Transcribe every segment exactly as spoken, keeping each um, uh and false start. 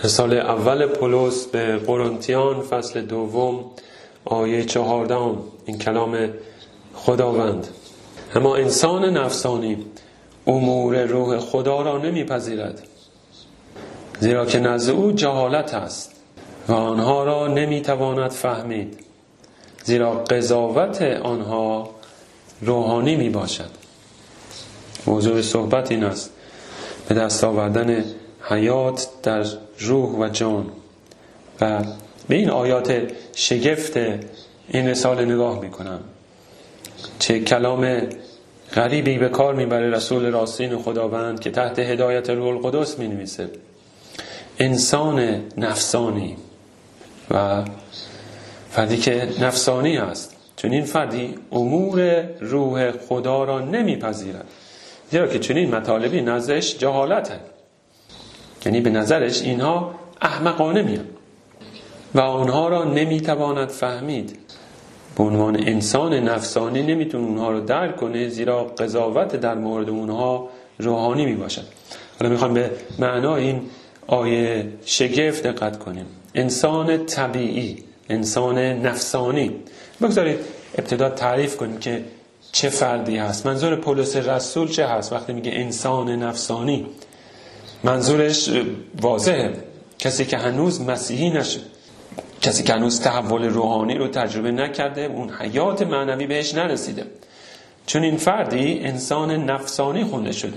رساله اول پولس به قرنتیان فصل دوم آیه چهاردهم، این کلام خداوند: اما انسان نفسانی امور روح خدا را نمیپذیرد، زیرا که نزد او جهالت است و آنها را نمیتواند فهمید، زیرا قضاوت آنها روحانی می باشد. موضوع صحبت این است: به دست آوردن حیات در روح و جان. و به این آیات شگفت این رساله نگاه می کنم. چه کلام غریبی به کار می بره رسول راستین خداوند که تحت هدایت روح القدس می نویسه: انسان نفسانی. و فردی که نفسانی است، چون این فردی امور روح خدا را نمی پذیرد، زیرا که چنین مطالبی نزدش جهالته، یعنی به نظرش اینها احمقانه میان و آنها را نمیتواند فهمید. به عنوان انسان نفسانی نمیتونه اونها رو درک کنه، زیرا قضاوت در مورد اونها روحانی میباشد. حالا میخوام به معنای این آیه شگفت دقت کنیم. انسان طبیعی، انسان نفسانی. بگذارید ابتدا تعریف کنیم که چه فردی هست. منظور پولس رسول چه هست وقتی میگه انسان نفسانی؟ منظورش واضحه: کسی که هنوز مسیحی نشد، کسی که هنوز تحول روحانی رو تجربه نکرده، اون حیات معنوی بهش نرسیده. چون این فردی انسان نفسانی خونده شده.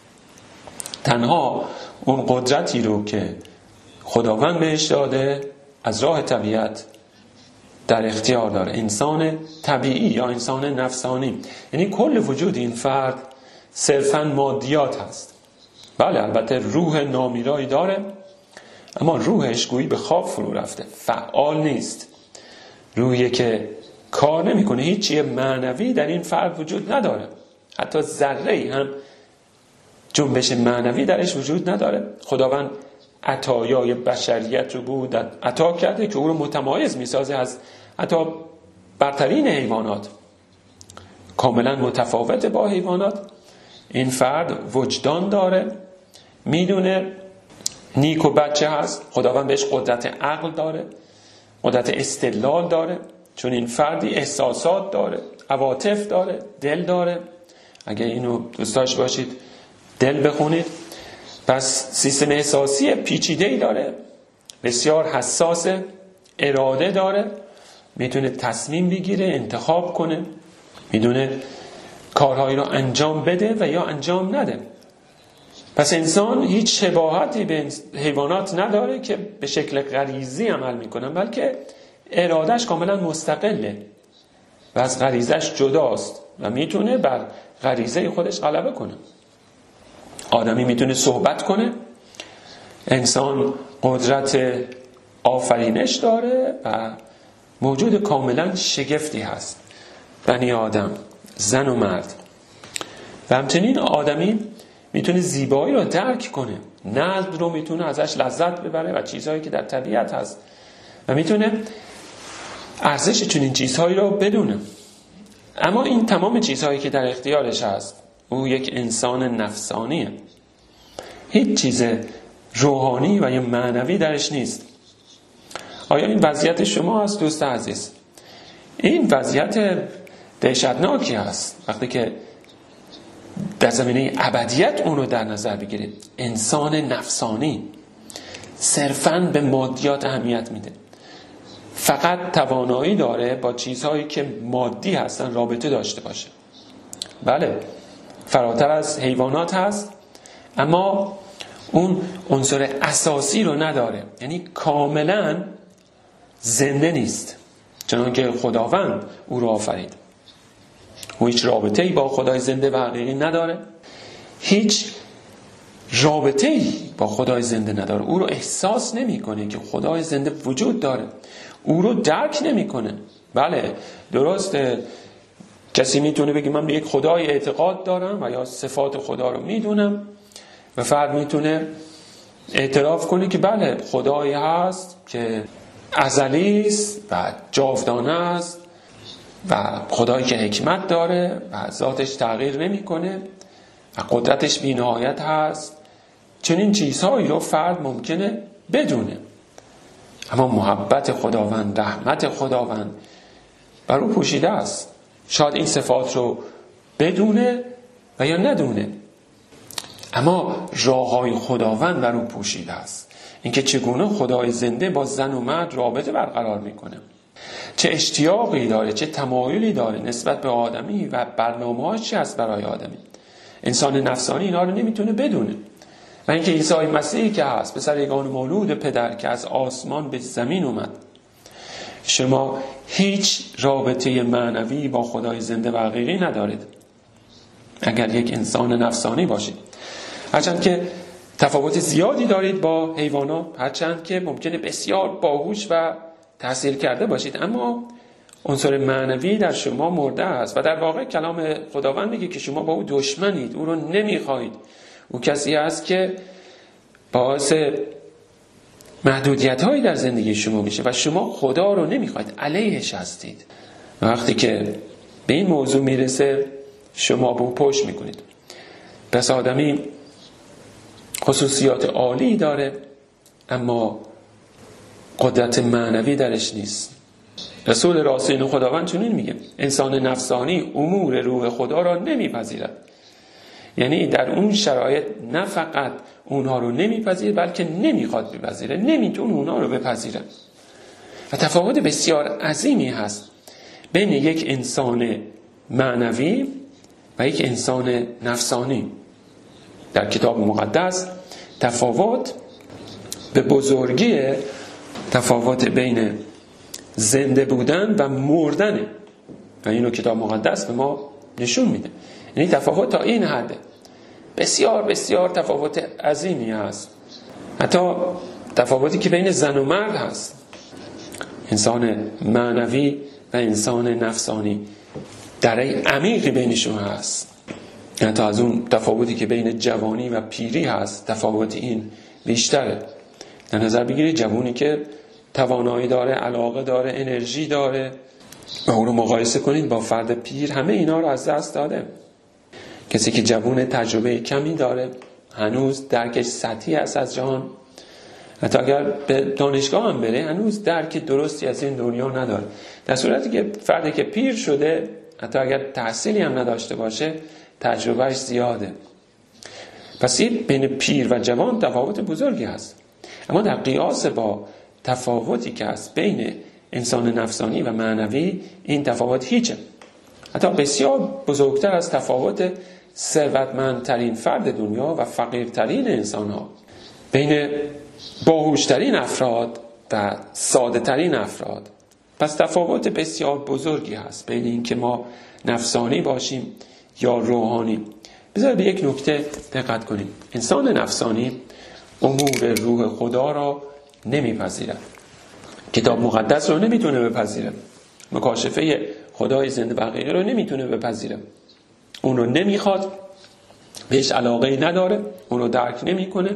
تنها اون قدرتی رو که خداوند بهش داده از راه طبیعت در اختیار داره. انسان طبیعی یا انسان نفسانی، یعنی کل وجود این فرد صرفاً مادیات هست. بله، البته روح نامیرایی داره، اما روحش گویی به خواب فرو رفته، فعال نیست. روحی که کار نمیکنه، هیچ چیز معنوی در این فرد وجود نداره، حتی ذره‌ای هم جنبش معنوی درش وجود نداره. خداوند عطایای بشریت رو بود عطا کرده که او رو متمایز میسازه از حتی برترین حیوانات، کاملا متفاوت با حیوانات. این فرد وجدان داره، میدونه نیک و بد چه هست. خداوند بهش قدرت عقل داره، قدرت استدلال داره، چون این فردی احساسات داره، عواطف داره، دل داره. اگه اینو دوست داشت باشید دل بخونید. پس سیستم احساسی پیچیده‌ای داره، بسیار حساسه، اراده داره، میتونه تصمیم بگیره، انتخاب کنه، میدونه کارهایی رو انجام بده و یا انجام نده. پس انسان هیچ شباهتی به حیوانات نداره که به شکل غریزی عمل میکنن، بلکه ارادهش کاملا مستقله و از غریزش جداست و میتونه بر غریزه خودش غلبه کنه. آدمی میتونه صحبت کنه، انسان قدرت آفرینش داره و موجود کاملا شگفتی هست. بنی آدم، زن و مرد. و همچنین آدمی میتونه زیبایی رو درک کنه، نظم رو میتونه ازش لذت ببره و چیزهایی که در طبیعت هست، و میتونه ارزش چنین چیزهایی رو بدونه. اما این تمام چیزهایی که در اختیارش هست، او یک انسان نفسانیه. هیچ چیز روحانی و یا معنوی درش نیست. آیا این وضعیت شما هست دوست عزیز؟ این وضعیت دهشتناکی هست وقتی که در زمینه ابدیت اون رو در نظر بگیرید. انسان نفسانی صرفاً به مادیات اهمیت میده، فقط توانایی داره با چیزهایی که مادی هستن رابطه داشته باشه. بله، فراتر از حیوانات هست، اما اون عنصر اساسی رو نداره، یعنی کاملا زنده نیست چنان که خداوند او رو آفرید. او هیچ رابطه‌ای با خدای زنده و حقیقی نداره، هیچ رابطه‌ای با خدای زنده نداره. او رو احساس نمی‌کنه که خدای زنده وجود داره، او رو درک نمی‌کنه. بله، درسته کسی میتونه بگه من به یک خدای اعتقاد دارم و یا صفات خدا رو میدونم، و فرد میتونه اعتراف کنه که بله خدایی هست که ازلی است و جاودانه است و خدایی که حکمت داره و ذاتش تغییر نمیکنه و قدرتش بی‌نهایت هست. چنین چیزهایی رو فرد ممکنه بدونه. اما محبت خداوند، رحمت خداوند بر او پوشیده است. شاید این صفات رو بدونه و یا ندونه، اما راههای خداوند بر او پوشیده است. اینکه چگونه خدای زنده با زن و مرد رابطه برقرار میکنه، چه اشتیاقی داره، چه تمایلی داره نسبت به آدمی و برنامه‌هاش چی هست برای آدمی. انسان نفسانی اینا رو نمیتونه بدونه. و اینکه عیسی مسیحی که هست، پسر یگانه مولود پدر که از آسمان به زمین اومد، شما هیچ رابطه معنوی با خدای زنده و حقیقی ندارید اگر یک انسان نفسانی باشید. هرچند که تفاوت زیادی دارید با حیوانات، هرچند که ممکنه بسیار باهوش و تحصیل کرده باشید، اما عنصر معنوی در شما مرده است. و در واقع کلام خداوند میگه که شما با او دشمنید، او رو نمیخواهید. او کسی است که باعث محدودیت هایی در زندگی شما میشه و شما خدا رو نمیخواهید، علیهش هستید. وقتی که به این موضوع میرسه شما به او پشت میکنید. پس آدمی خصوصیات عالی داره اما قدرت معنوی درش نیست. رسول راستین خداوند چنین میگه: انسان نفسانی امور روح خدا را نمیپذیرد. یعنی در اون شرایط نه فقط اونها رو نمیپذیره بلکه نمیخواد بپذیره، نمیتونه اونها رو بپذیره. و تفاوت بسیار عظیمی هست بین یک انسان معنوی و یک انسان نفسانی. در کتاب مقدس تفاوت به بزرگی تفاوت بین زنده بودن و مردن و اینو کتاب مقدس به ما نشون میده. یعنی تفاوت تا این حده، بسیار بسیار تفاوت عظیمی هست. حتی تفاوتی که بین زن و مرد هست، انسان معنوی و انسان نفسانی، درای عمیقی بینشون هست. حتی از اون تفاوتی که بین جوانی و پیری هست تفاوت این بیشتره. در نظر بگیرید جوانی که توانایی داره، علاقه داره، انرژی داره و اون رو مقایسه کنید با فرد پیر، همه اینا رو از دست داده. کسی که جوان تجربه کمی داره، هنوز درکش سطحی است از جهان، حتی اگر به دانشگاه هم بره هنوز درک درستی از این دنیا نداره. در صورتی که فردی که پیر شده حتی اگر تحصیلی هم نداشته باشه تجربهش زیاده. پس این بین پیر و جوان تفاوت بزرگی هست. اما در قیاس با تفاوتی که هست بین انسان نفسانی و معنوی، این تفاوت هیچه. حتی بسیار بزرگتر از تفاوت ثروتمندترین فرد دنیا و فقیرترین انسان ها، بین باهوشترین افراد و ساده ترین افراد. پس تفاوت بسیار بزرگی هست بین این که ما نفسانی باشیم یا روحانی. بذارید به یک نکته دقت کنیم. انسان نفسانی امور روح خدا را نمیپذیرد، کتاب مقدس رو نمیتونه بپذیره، مکاشفه خدای زنده و حقیقی رو نمیتونه بپذیره، اون رو نمیخواد، بهش علاقه نداره، اون رو درک نمیکنه،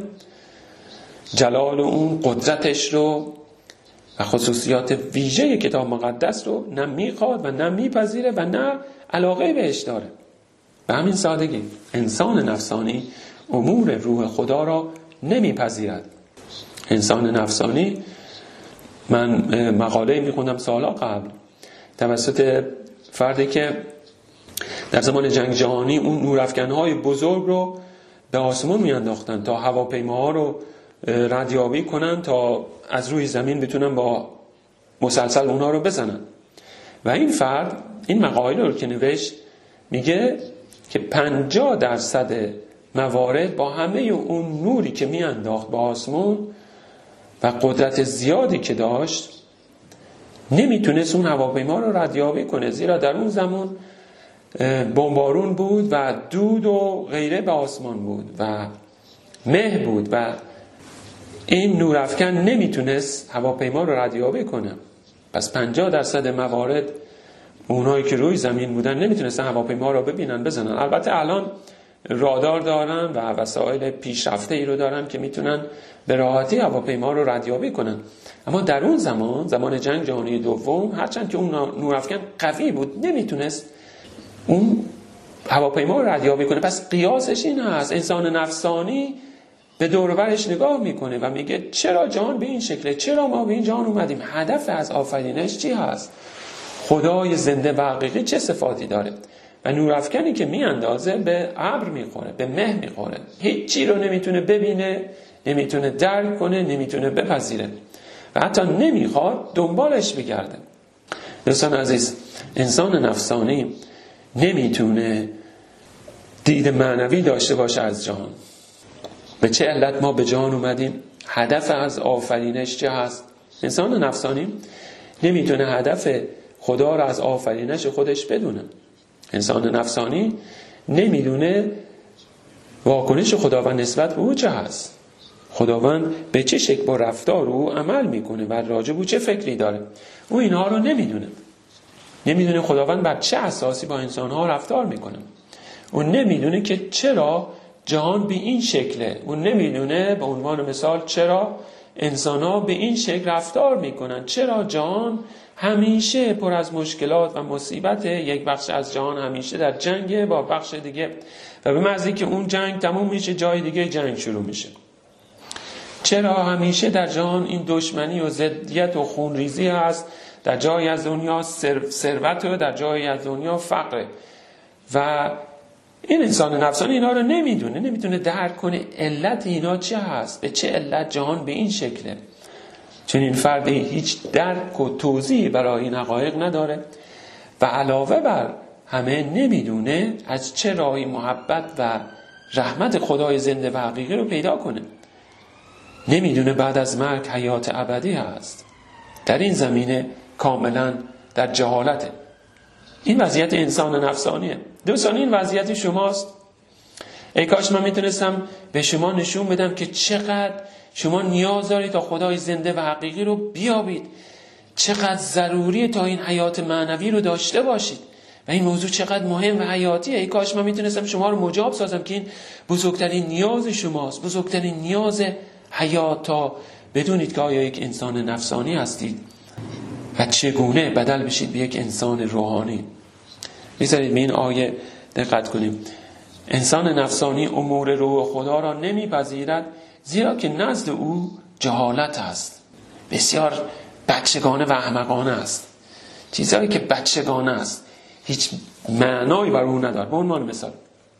جلال اون، قدرتش رو و خصوصیات ویژه کتاب مقدس رو نه میخواد و نه میپذیره و نه علاقه بهش داره. به همین سادگی انسان نفسانی امور روح خدا را نمیپذیرد. انسان نفسانی، من مقاله میخوندم سالا قبل توسط فردی که در زمان جنگ جهانی اون نورافکنهای بزرگ رو به آسمون میانداختن تا هواپیماها رو ردیابی کنن، تا از روی زمین بتونن با مسلسل اونها رو بزنن. و این فرد این مقاله رو که نوشت میگه که پنجاه درصد موارد با همه اون نوری که میانداخت به آسمون و قدرت زیادی که داشت نمیتونست اون هواپیما رو ردیابی کنه، زیرا در اون زمان بمبارون بود و دود و غیره به آسمان بود و مه بود و این نورافکن نمیتونست هواپیما رو ردیابی کنه. پس پنجاه درصد موارد اونایی که روی زمین بودن نمیتونستن هواپیما رو ببینن بزنن. البته الان رادار دارن و وسایل پیشرفته ای رو دارن که میتونن به راحتی هواپیما رو ردیابی کنن. اما در اون زمان، زمان جنگ جهانی دوم، هرچند که اون نورافکن قوی بود نمیتونست اون هواپیما رو ردیابی کنه. پس قیاسش این هست، انسان نفسانی به دور و برش نگاه میکنه و میگه چرا جهان به این شکله، چرا ما به این جهان اومدیم، هدف از آفرینش چی هست، خدای زنده و حقیقی چه صفاتی داره. و نورافکنی که میاندازه به ابر میخوره، به مه میخوره، هیچ چی رو نمیتونه ببینه، نمیتونه درک کنه، نمیتونه بپذیره و حتی نمیخواد دنبالش بگرده. دوستان عزیز، انسان نفسانی نمیتونه دید معنوی داشته باشه از جهان. به چه علت ما به جهان اومدیم، هدف از آفرینش چه هست. انسان نفسانی نمیتونه هدف خدا را از آفرینش خودش بدونه. انسان نفسانی نمیدونه واکنش خداوند نسبت به او چه هست، خداوند به چه شکل با رفتار او عمل میکنه و راجع به او چه فکری داره. او اینها رو نمیدونه. نمیدونه خداوند بر چه اساسی با انسانها رفتار میکنه. او نمیدونه که چرا جهان به این شکله. او نمیدونه به عنوان مثال چرا انسانها به این شکل رفتار میکنن، چرا جهان همیشه پر از مشکلات و مصیبت، یک بخش از جهان همیشه در جنگ با بخش دیگه و به محضی که اون جنگ تموم میشه جای دیگه جنگ شروع میشه. چرا همیشه در جهان این دشمنی و ضدیت و خونریزی هست، در جای از دنیا ثروت و در جای از دنیا فقر. و این انسان نفسانی اینا رو نمیدونه، نمیتونه درک کنه علت اینا چه هست، به چه علت جهان به این شکله. چون این فرد هیچ درک و توضیحی برای این حقایق نداره و علاوه بر همه نمیدونه از چه راهی محبت و رحمت خدای زنده و حقیقی رو پیدا کنه. نمیدونه بعد از مرگ حیات ابدی هست. در این زمینه کاملا در جهالته. این وضعیت انسان نفسانیه. دوستان این وضعیت شماست. ای کاش من میتونستم به شما نشون بدم که چقدر شما نیاز دارید تا خدای زنده و حقیقی رو بیابید، چقدر ضروریه تا این حیات معنوی رو داشته باشید و این موضوع چقدر مهم و حیاتیه. ای کاش من میتونستم شما رو مجاب سازم که این بزرگترین نیاز شماست، بزرگترین نیاز حیات، تا بدونید که آیا یک انسان نفسانی هستید و چگونه بدل بشید به یک انسان روحانی. بذارید به این آیه دقت کنیم. انسان نفسانی امور روح خدا را نمیپذیرد زیرا که نزد او جهالت است. بسیار بچگانه و احمقانه است. چیزهایی که بچگانه است، هیچ معنایی بر اون نداره. به عنوان مثال،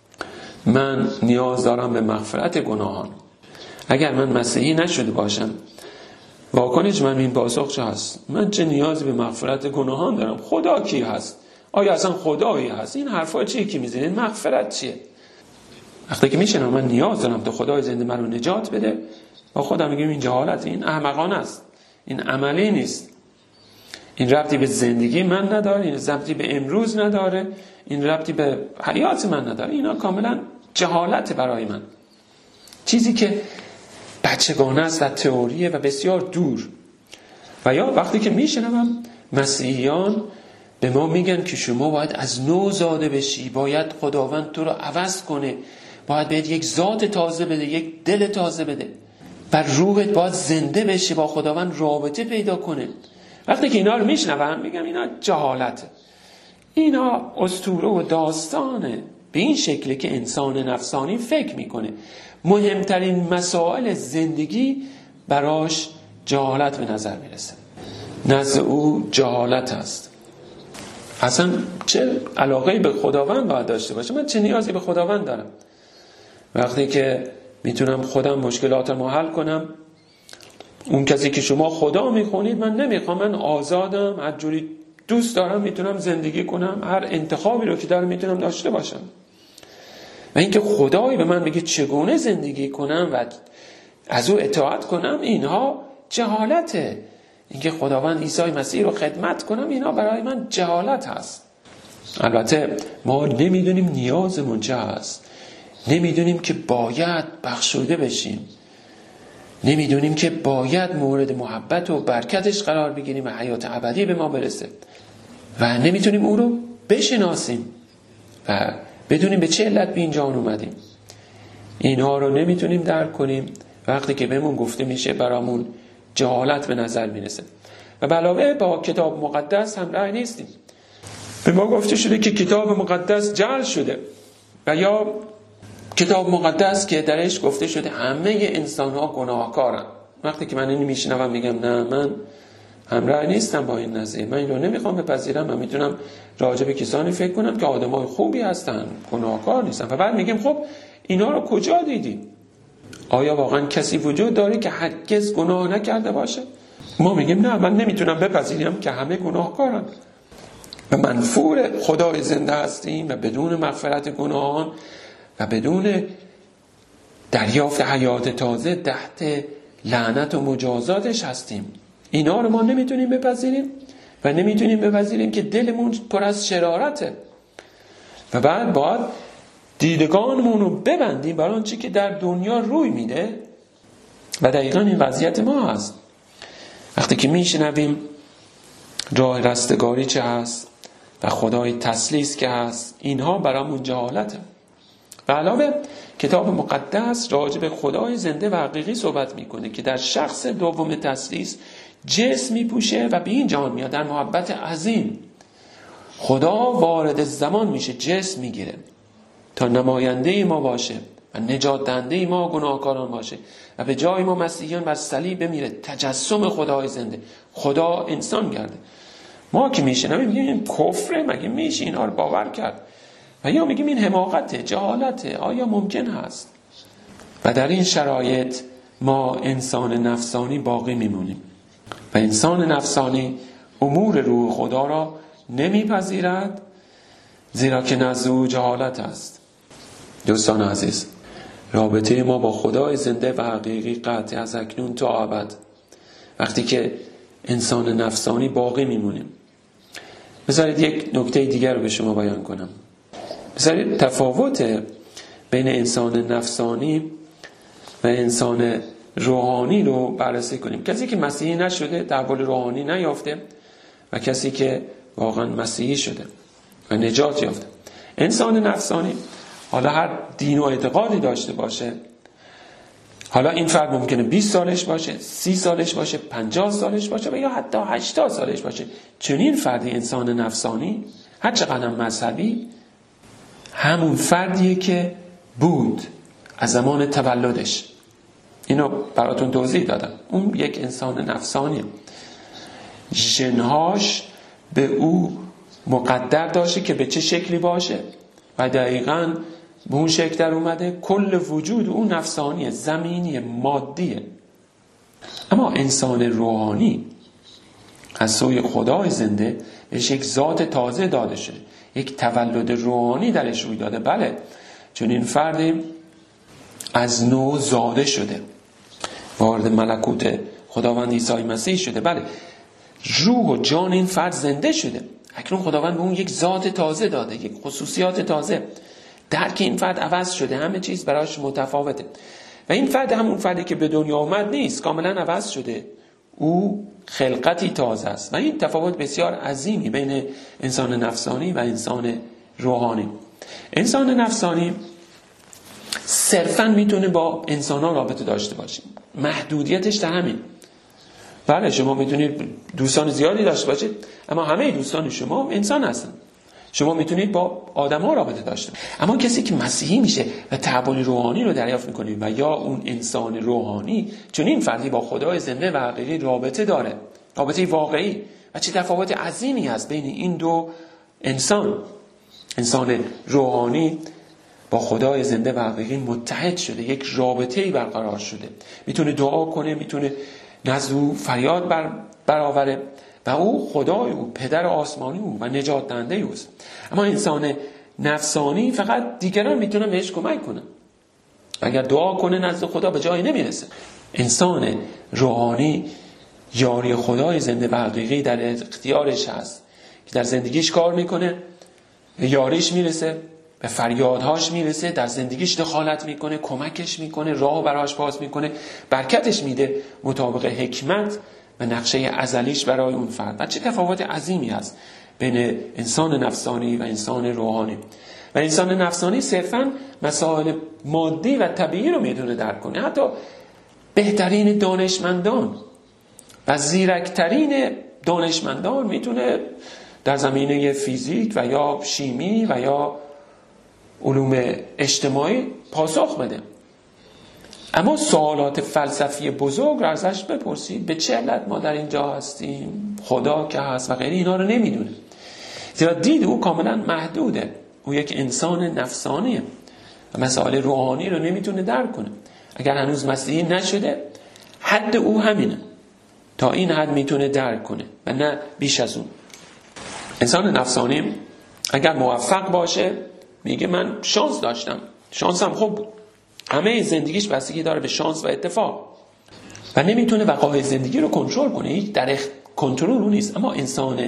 من نیاز دارم به مغفرت گناهان. اگر من مسیحی نشده باشم، واکنش من این پاسخ چه هست؟ من چه نیازی به مغفرت گناهان دارم؟ خدا کی هست؟ آیا اصلا خدایی هست؟ این حرفا چیه که میزنید؟ مغفرت چیه؟ وقتی که میشنم من نیاز دارم تا خدای زنده من رو نجات بده، با خودم میگم این جهالت، این احمقانه است، این عملی نیست، این ربطی به زندگی من نداره، این ربطی به امروز نداره، این ربطی به حیات من نداره. اینا کاملا جهالت برای من، چیزی که بچگانه است و تئوریه و بسیار دور. و یا وقتی که میشنم مسیحیان به ما میگن که شما باید از نو زاده بشی، باید خداوند تو رو عوض کنه، باید بهت یک ذات تازه بده، یک دل تازه بده، بر روحت باید زنده بشی، با خداوند رابطه پیدا کنه. وقتی که اینا رو میشنوم میگم اینا جهالته، اینا اسطوره و داستانه. به این شکلی که انسان نفسانی فکر میکنه مهمترین مسائل زندگی براش جهالت به نظر میرسه. نزد او جهالت است. اصلا چه علاقه‌ای به خداوند باید داشته باشه؟ من چه نیازی به خداوند دارم؟ وقتی که میتونم خودم مشکلاتم رو حل کنم. اون کسی که شما خدا میخونید من نمیخوام، من آزادم، هر جوری دوست دارم میتونم زندگی کنم، هر انتخابی رو که دارم میتونم داشته باشم. و اینکه خدایی به من بگه چگونه زندگی کنم و از او اطاعت کنم، اینها جهالته. اینکه خداوند عیسی مسیح رو خدمت کنم، اینا برای من جهالت هست. البته ما نمیدونیم نیازمون چه هست، نمیدونیم که باید بخشوده بشیم، نمیدونیم که باید مورد محبت و برکتش قرار بگیریم و حیات ابدی به ما برسه و نمیتونیم او رو بشناسیم و بدونیم به چه علت به این جهان اومدیم. اینها رو نمیتونیم درک کنیم. وقتی که بهمون گفته میشه برامون جهالت به نظر میرسه. و به علاوه با کتاب مقدس هم رأی نیستیم. به ما گفته شده که کتاب مقدس جعل شده و یا کتاب مقدس که درش گفته شده همه انسان ها گناهکارن. وقتی که من اینو میشنوم میگم نه، من همراه نیستم با این نظریه، من این رو نمیخوام بپذیرم. من میتونم راجع به کسانی فکر کنم که آدمای خوبی هستن، گناهکار نیستن. و بعد میگیم خب اینا رو کجا دیدی؟ آیا واقعا کسی وجود داره که هرگز گناه نکرده باشه؟ ما میگیم نه، من نمیتونم بپذیرم که همه گناهکارن و منفور خدای زنده هستیم و بدون مغفرت گناهان و بدون دریافت حیات تازه تحت لعنت و مجازاتش هستیم. اینا رو ما نمیتونیم بپذیریم و نمیتونیم بپذیریم که دلمون پر از شرارته و بعد باید دیدگانمون رو ببندیم برای آنچه که در دنیا روی میده و دقیقا این وضعیت ما هست. وقتی که میشنویم راه رستگاری چه هست و خدای تسلیس که هست، اینها برامون جهالته. و علاوه کتاب مقدس راجع به خدای زنده و حقیقی صحبت میکنه که در شخص دوم تسلیس جسم میپوشه و به این جهان میاد در محبت عظیم. خدا وارد زمان میشه، جسم میگیره تا نماینده ما باشه و نجات دهنده ما گناهکاران باشه و به جای ما مسیحیان بر صلیب بمیره، تجسم خدای زنده، خدا انسان گرده. ما که میشنویم میگیم این کفره، مگه میشه اینا رو باور کرد؟ و یا میگیم این حماقته، جهالته، آیا ممکن هست؟ و در این شرایط ما انسان نفسانی باقی میمونیم و انسان نفسانی امور روح خدا را نمیپذیرد، زیرا که نزد او جهالت است. دوستان عزیز، رابطه ما با خدای زنده و حقیقی قطع از اکنون تا ابد. وقتی که انسان نفسانی باقی میمونیم، بذارید یک نکته دیگر رو به شما بیان کنم. بذارید تفاوت بین انسان نفسانی و انسان روحانی رو بررسی کنیم. کسی که مسیحی نشده تحول روحانی نیافته و کسی که واقعا مسیحی شده و نجات یافته. انسان نفسانی حالا هر دین و اعتقادی داشته باشه، حالا این فرد ممکنه بیست سالش باشه، سی سالش باشه، پنجاه سالش باشه و یا حتی هشتاد سالش باشه، چنین فردی انسان نفسانی هر چقدر مذهبی همون فردیه که بود از زمان تولدش. اینو براتون توضیح دادم. اون یک انسان نفسانیه، ژنهاش به او مقدر داشته که به چه شکلی باشه و دقیقاً به اون شکل در اومده. کل وجود اون نفسانیه، زمینیه، مادیه. اما انسان روحانی از سوی خدای زنده بهش یک ذات تازه داده شده، یک تولد روحانی درش روی داده. بله، چون این فرد از نو زاده شده، وارد ملکوت خداوند عیسی مسیح شده. بله، روح و جان این فرد زنده شده. اکنون خداوند به اون یک ذات تازه داده، یک خصوصیات تازه. درک این فرد عوض شده، همه چیز براش متفاوته و این فرد همون فردی که به دنیا آمد نیست، کاملا عوض شده. او خلقتی تازه است و این تفاوت بسیار عظیمی بین انسان نفسانی و انسان روحانی. انسان نفسانی صرفاً میتونه با انسان‌ها رابطه داشته باشه، محدودیتش در همین. بله، شما میتونید دوستان زیادی داشته باشید اما همه دوستان شما انسان هستن. شما میتونید با آدم‌ها رابطه داشته باشید. اما کسی که مسیحی میشه و تحول روحانی رو دریافت میکنه و یا اون انسان روحانی، چون این فردی با خدای زنده و حقیقی رابطه داره، رابطه واقعی. و چه تفاوت عظیمی هست بین این دو انسان. انسان روحانی با خدای زنده و حقیقی متحد شده، یک رابطه‌ای برقرار شده، میتونه دعا کنه، میتونه نزد او فریاد بر برآوره و او خدای او، پدر آسمانی او و نجات دهنده اوست. اما انسان نفسانی فقط دیگران میتونن بهش کمک کنن. اگر دعا کنه نزد خدا به جایی نمیرسه. انسان روحانی یاری خدای زنده و حقیقی در اختیارش هست که در زندگیش کار میکنه، به یاریش میرسه، به فریادهاش میرسه، در زندگیش دخالت میکنه، کمکش میکنه، راه براش باز میکنه، برکتش میده مطابق حکمت و نقشه ازلیش برای اون فرد. و چه تفاوت عظیمی هست بین انسان نفسانی و انسان روحانی. و انسان نفسانی صرفاً مسائل مادی و طبیعی رو میتونه درک کنه. حتی بهترین دانشمندان و زیرکترین دانشمندان میتونه در زمینه فیزیک و یا شیمی و یا علوم اجتماعی پاسخ بده. اما سوالات فلسفی بزرگ را ازش بپرسید، به چه علت ما در اینجا هستیم، خدا که هست و غیره، اینا رو نمیدونه. زیرا دید او کاملا محدوده، او یک انسان نفسانیه و مسائل روحانی رو نمیتونه درک کنه. اگر هنوز مسیحی نشده، حد او همینه، تا این حد میتونه درک کنه و نه بیش از اون. انسان نفسانی اگر موفق باشه میگه من شانس داشتم، شانسم خوب بود. همه زندگیش بستگی داره به شانس و اتفاق و نمیتونه وقایع زندگی رو کنترل کنه، هیچ در کنترل اون نیست. اما انسان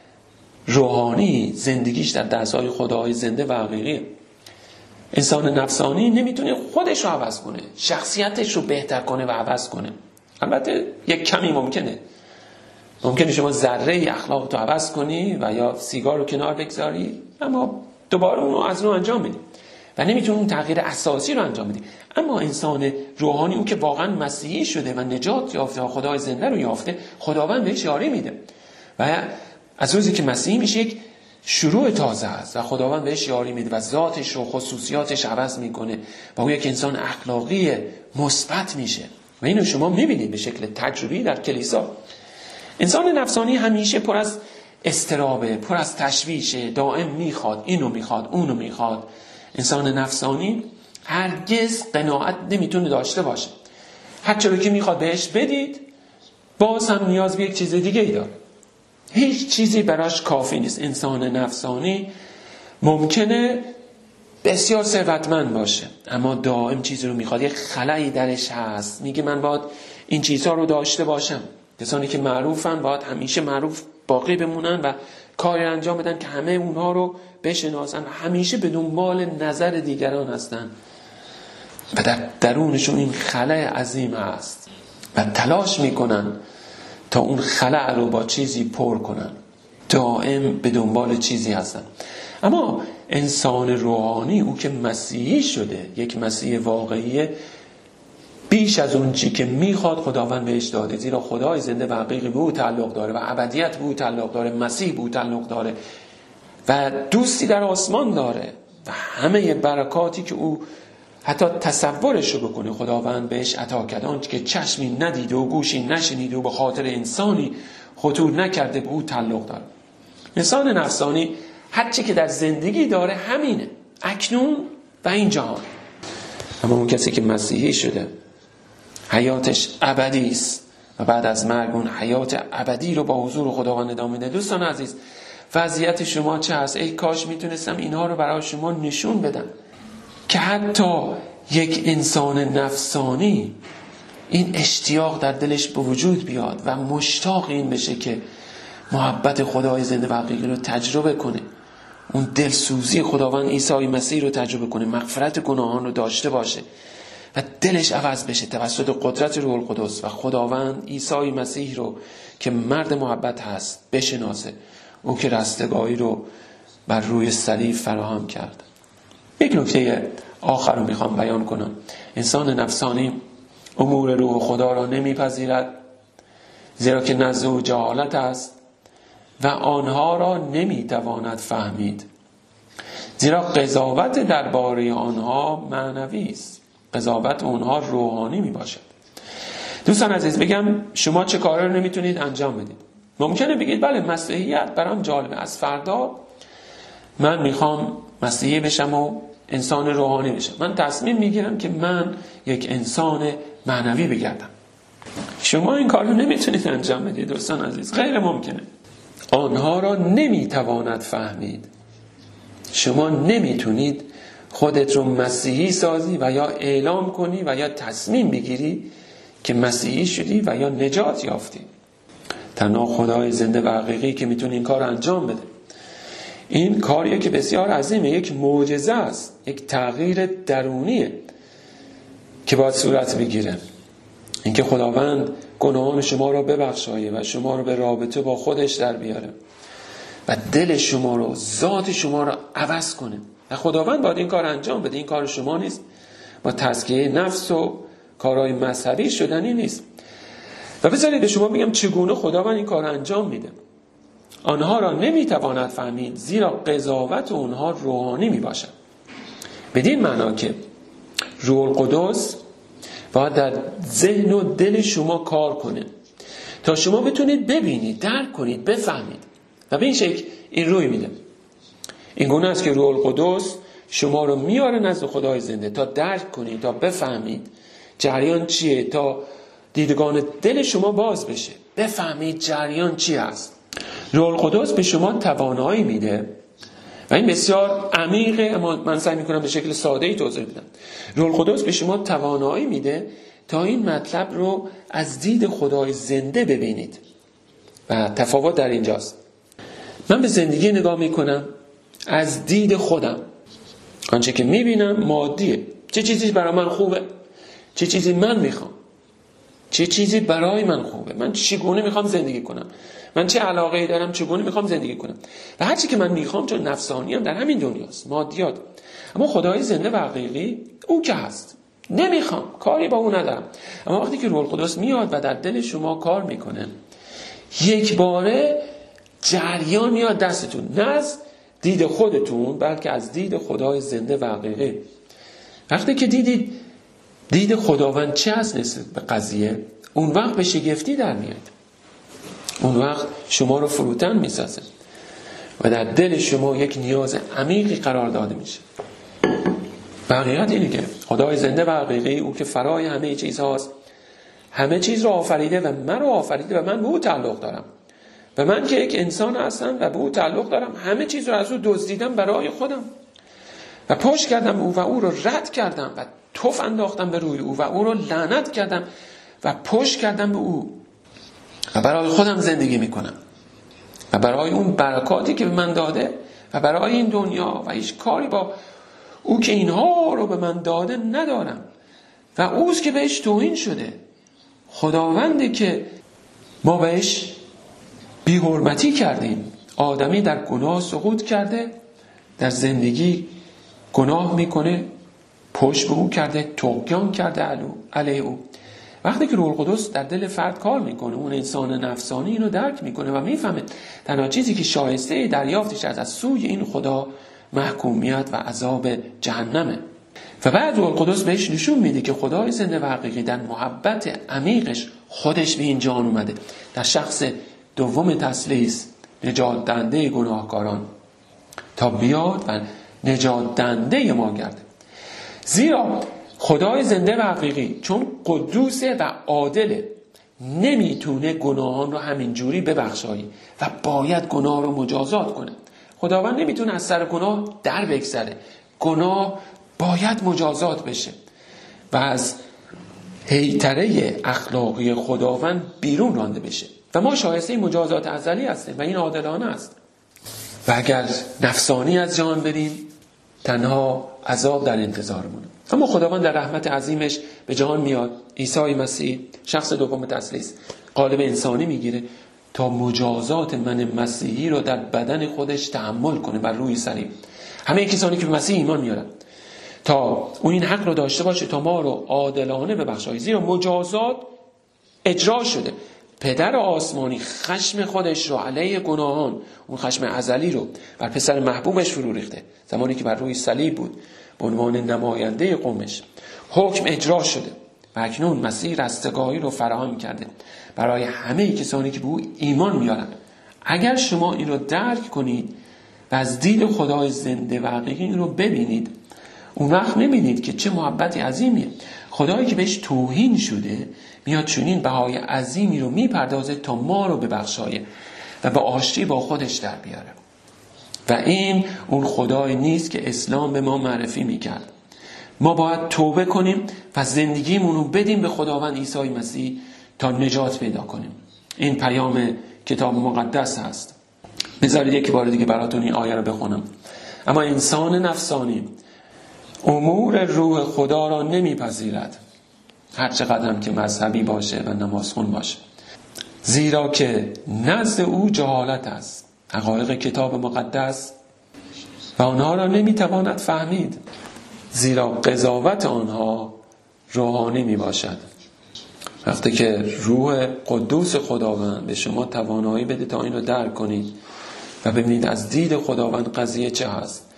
روحانی زندگیش در دستهای خدای زنده و حقیقیه. انسان نفسانی نمیتونه خودش رو عوض کنه، شخصیتش رو بهتر کنه و عوض کنه. البته یک کمی ممکنه ممکنه شما ذره اخلاق رو عوض کنی و یا سیگار رو کنار بگذاری، اما دوباره اون رو از نو انجام بدی و نمیتونه اون تغییر اساسی رو انجام بدی. اما انسان روحانی، اون که واقعا مسیحی شده و نجات یافته و خدای زنده رو یافته، خداوند بهش یاری میده و از روزی که مسیحی میشه یک شروع تازه است و خداوند بهش یاری میده و ذاتش و خصوصیاتش عوض میکنه و او یک انسان اخلاقی مثبت میشه و اینو شما میبینید به شکل تجربی در کلیسا. انسان نفسانی همیشه پر از استرابه، پر از تشویشه، دائم میخواد، اینو میخواد، اونو میخواد. انسان نفسانی هرگز قناعت نمیتونه داشته باشه. هر چیزی که میخواد بهش بدید، باز هم نیاز به یک چیز دیگه ای داره. هیچ چیزی براش کافی نیست. انسان نفسانی ممکنه بسیار ثروتمند باشه اما دائم چیزی رو میخواد، یک خلایی درش هست، میگه من باید این چیزها رو داشته باشم. کسانی که معروفن باید همیشه معروف باقی بمونن و کاری انجام بدن که همه اونها رو بشناسن و همیشه به دنبال نظر دیگران هستن و در درونشون این خلأ عظیم هست و تلاش میکنن تا اون خلأ رو با چیزی پر کنن، دائم به دنبال چیزی هستن. اما انسان روحانی، او که مسیحی شده، یک مسیح واقعی، بیش از اون چی که میخواد خداوند بهش داده، زیرا خدای زنده و حقیقی به او تعلق داره و ابدیت به او تعلق داره، مسیح به او تعلق داره و دوستی در آسمان داره و همه برکاتی که او حتی تصورش رو بکنه خداوند بهش عطا کرده، آنچه که چشمی ندیده و گوشی نشنیده و به خاطر انسانی خطور نکرده، به او تعلق داره. انسان نفسانی هرچی که در زندگی داره همینه، اکنون و این جهان. اما اون کسی که مسیحی شده حیاتش ابدی است و بعد از مرگ اون حیات ابدی رو با حضور خداوند ادامه میده. دوستان عزیز، وضعیت شما چه هست؟ ای کاش میتونستم اینها رو برای شما نشون بدم که حتی یک انسان نفسانی این اشتیاق در دلش به وجود بیاد و مشتاق این بشه که محبت خدای زنده و حقیقی رو تجربه کنه، اون دلسوزی خداوند عیسی مسیح رو تجربه کنه، مغفرت گناهان رو داشته باشه و دلش عوض بشه توسط قدرت روح القدس و خداوند عیسی مسیح رو که مرد محبت هست بشناسه، او که رستگاری رو بر روی صلیب فراهم کرد. یک نکته آخر رو میخوام بیان کنم. انسان نفسانی امور روح خدا را نمیپذیرد، زیرا که نزد او جهالت است و آنها را نمیتواند فهمید، زیرا قضاوت درباره آنها معنوی است، قضاوت اونها روحانی می باشد. دوستان عزیز، بگم شما چه کاری رو نمیتونید انجام بدید؟ ممکنه بگید بله مسیحیت برام جالبه، از فردا من میخوام مسیحی بشم و انسان روحانی بشم، من تصمیم میگیرم که من یک انسان معنوی بگردم. شما این کار رو نمیتونید انجام بدید دوستان عزیز، غیر ممکنه. آنها را نمیتواند فهمید. شما نمیتونید خودت رو مسیحی سازی و یا اعلام کنی و یا تصمیم بگیری که مسیحی شدی و یا نجات یافتی. تنها خدای زنده و حقیقی که میتونه این کار انجام بده. این کاریه که بسیار عظیمه، یک معجزه است، یک تغییر درونیه که باید صورت بگیره. اینکه خداوند گناهان شما را ببخشایه و شما رو به رابطه با خودش در بیاره و دل شما رو، ذات شما رو عوض کنه. و خداوند باید این کار انجام بده. این کار شما نیست. با تزکیه نفس و کارهای مذهبی شدنی نیست. و بذارید به شما بگم چگونه خداوند این کار انجام میده. آنها را نمیتواند فهمید، زیرا قضاوت اونها روحانی میباشد. بدین معنا که روح القدس باید در ذهن و دل شما کار کنه تا شما بتونید ببینید، درک کنید، بفهمید و به این شکل این روی میده. این گونه است که روح القدس شما رو میاره نزد خدای زنده تا درک کنید، تا بفهمید جریان چیه، تا دیدگان دل شما باز بشه، بفهمید جریان چی است. روح القدس به شما توانایی میده و این بسیار عمیقه، اما من سعی میکنم به شکل ساده ای توضیح بدم. روح القدس به شما توانایی میده تا این مطلب رو از دید خدای زنده ببینید و تفاوت در اینجاست. من به زندگی نگاه میکنم از دید خودم، آنچه که میبینم مادیه، چه چیزی برای من خوبه، چه چیزی من میخوام، چه چیزی برای من خوبه، من چگونه میخوام زندگی کنم، من چه علاقه‌ای دارم، چگونه میخوام زندگی کنم و هر چی که من میخوام، چون نفسانی هم در همین دنیاست، مادیات. اما خدای زنده و حقیقی او که هست، نمیخوام، کاری با او ندارم. اما وقتی که روح القدس میاد و در دل شما کار میکنه، یک باره جریان میاد دستتون، نه از دید خودتون بلکه از دید خدای زنده و حقیقی. وقتی که دیدید دید خداوند چه هست نسبت به قضیه، اون وقت به شگفتی در میاد، اون وقت شما رو فروتن میسازه و در دل شما یک نیاز عمیقی قرار داده میشه. و حقیقت اینه که خدای زنده و حقیقی، او که فرای همه چیز هاست، همه چیز رو آفریده و من رو آفریده و من به او تعلق دارم و من که یک انسان هستم و به او تعلق دارم، همه چیز رو از او دزدیدم برای خودم و پشت کردم او و او رو رد کردم و تف انداختم به روی او و او رو لعنت کردم و پشت کردم به او و برای خودم زندگی میکنم و برای اون برکاتی که به من داده و برای این دنیا و هیچ کاری با او که اینها رو به من داده ندارم و اوست که بهش توهین شده. خداونده که ما بهش بی حرمتی کردیم. آدمی در گناه سقوط کرده، در زندگی گناه میکنه، پشت به او کرده، طغیان کرده علیه او. وقتی که روح القدس در دل فرد کار میکنه، اون انسان نفسانی اینو درک میکنه و میفهمه تنها چیزی که شایسته دریافتش از از سوی این خدا محکومیت و عذاب جهنمه. و بعد روح القدس بهش نشون میده که خدای زنده و حقیقی در محبت عمیقش خودش به این جهان اومده، در شخص دوم تثلیث، نجات دهنده گناهکاران، تا بیاد و نجات دهنده ما گرده. زیرا خدای زنده و حقیقی چون قدوسه و عادله، نمیتونه گناهان رو همینجوری ببخشایی و باید گناه رو مجازات کنه. خداوند نمیتونه از سر گناه در بگذره، گناه باید مجازات بشه و از هیتره اخلاقی خداوند بیرون رانده بشه و ما شایسته مجازات ازلی هستیم و این عادلانه است. و اگر نفسانی از جان بریم، تنها عذاب در انتظارمونه. اما خداوند در رحمت عظیمش به جهان میاد، عیسی مسیح شخص دوم تثلیث قالب انسانی میگیره تا مجازات من مسیحی رو در بدن خودش تحمل کنه بر روی صلیب. همه کسانی که به مسیح ایمان میارن، تا اون این حق رو داشته باشه تا ما رو عادلانه ببخشه، زیرا مجازات اجرا شده. پدر آسمانی خشم خودش رو علیه گناهان، اون خشم ازلی رو بر پسر محبوبش فرو ریخته زمانی که بر روی صلیب بود به عنوان نماینده قومش. حکم اجرا شده و اکنون مسیح رستگاری رو فراهم کرده برای همه کسانی که به او ایمان میارن. اگر شما این رو درک کنید و از دید خدای زنده و حقیقی این رو ببینید، اون وقت میبینید که چه محبت عظیمیه. خدایی که بهش توهین شده میاد چنین بهای عظیمی رو میپردازه تا ما رو ببخشایه و به آشتی با خودش در بیاره. و این اون خدای نیست که اسلام به ما معرفی میکرد. ما باید توبه کنیم و زندگیمون رو بدیم به خداوند عیسی مسیح تا نجات پیدا کنیم. این پیام کتاب مقدس هست. بذارید یک بار دیگه براتون این آیه رو بخونم. اما انسان نفسانی امور روح خدا را نمیپذیرد، هر چقدر هم که مذهبی باشه و نمازخون باشه، زیرا که نزد او جهالت است، حقایق کتاب مقدس و آنها را نمیتواند فهمید، زیرا قضاوت آنها روحانی می باشد. وقتی که روح قدوس خداوند به شما توانایی بده تا این رو درک کنید و ببینید از دید خداوند قضیه چه هست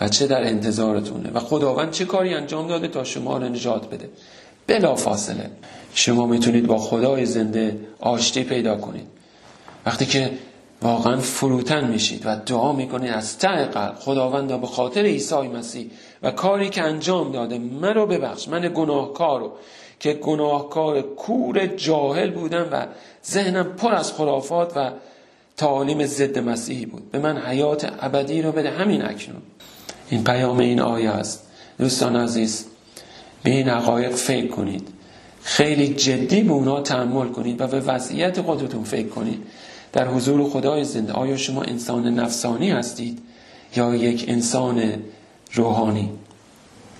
و چه در انتظارتونه و خداوند چه کاری انجام داده تا شما رو نجات بده. بلا فاصله شما میتونید با خدای زنده آشتی پیدا کنید. وقتی که واقعا فروتن میشید و دعا میکنید از ته قلب، خداوندا به خاطر عیسی مسیح و کاری که انجام داده من رو ببخش، من گناهکار رو که گناهکار کور جاهل بودم و ذهنم پر از خرافات و تعالیم ضد مسیحی بود، به من حیات ابدی رو بده همین اکنون. این پیام این آیه است. دوستان عزیز، به این حقایق فکر کنید، خیلی جدی به اونا تأمل کنید و به وضعیت خودتون فکر کنید در حضور خدای زنده. آیا شما انسان نفسانی هستید یا یک انسان روحانی؟